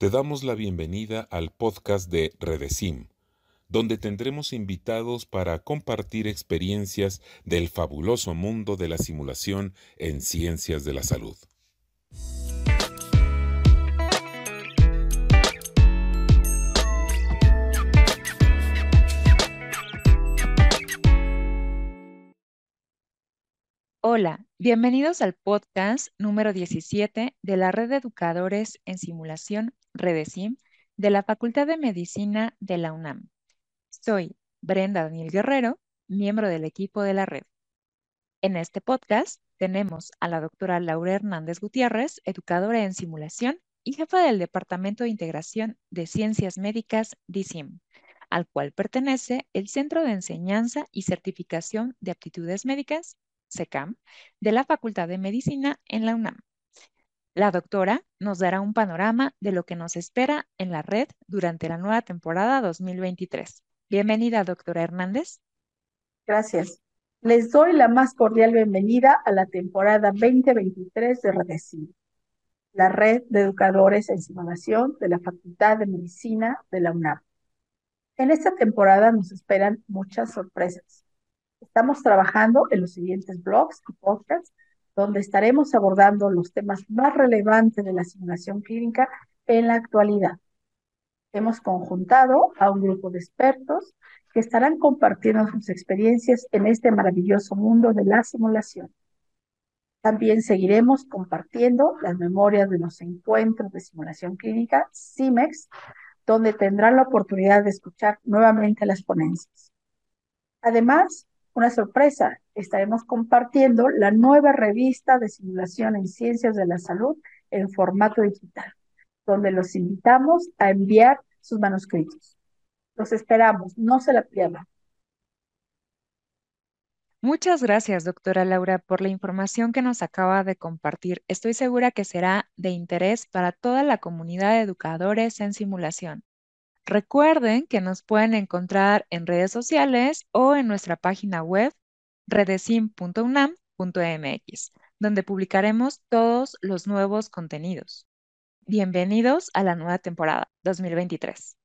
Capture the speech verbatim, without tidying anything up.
Te damos la bienvenida al podcast de Redesim, donde tendremos invitados para compartir experiencias del fabuloso mundo de la simulación en ciencias de la salud. Hola, bienvenidos al podcast número diecisiete de la Red de Educadores en Simulación Redesim de la Facultad de Medicina de la UNAM. Soy Brenda Daniel Guerrero, miembro del equipo de la red. En este podcast tenemos a la doctora Laura Hernández Gutiérrez, educadora en simulación y jefa del Departamento de Integración de Ciencias Médicas D I C I M, al cual pertenece el Centro de Enseñanza y Certificación de Aptitudes Médicas, SECAM, de la Facultad de Medicina en la UNAM. La doctora nos dará un panorama de lo que nos espera en la red durante la nueva temporada dos mil veintitrés. Bienvenida, doctora Hernández. Gracias. Les doy la más cordial bienvenida a la temporada veinte veintitrés de Redesim, la red de educadores en simulación de la Facultad de Medicina de la UNAM. En esta temporada nos esperan muchas sorpresas. Estamos trabajando en los siguientes blogs y podcasts, donde estaremos abordando los temas más relevantes de la simulación clínica en la actualidad. Hemos conjuntado a un grupo de expertos que estarán compartiendo sus experiencias en este maravilloso mundo de la simulación. También seguiremos compartiendo las memorias de los encuentros de simulación clínica CIMEX, donde tendrán la oportunidad de escuchar nuevamente las ponencias. Además, una sorpresa, estaremos compartiendo la nueva revista de simulación en ciencias de la salud en formato digital, donde los invitamos a enviar sus manuscritos. Los esperamos, no se la pierdan. Muchas gracias, doctora Laura, por la información que nos acaba de compartir. Estoy segura que será de interés para toda la comunidad de educadores en simulación. Recuerden que nos pueden encontrar en redes sociales o en nuestra página web redesim punto unam punto mx, donde publicaremos todos los nuevos contenidos. Bienvenidos a la nueva temporada dos mil veintitrés.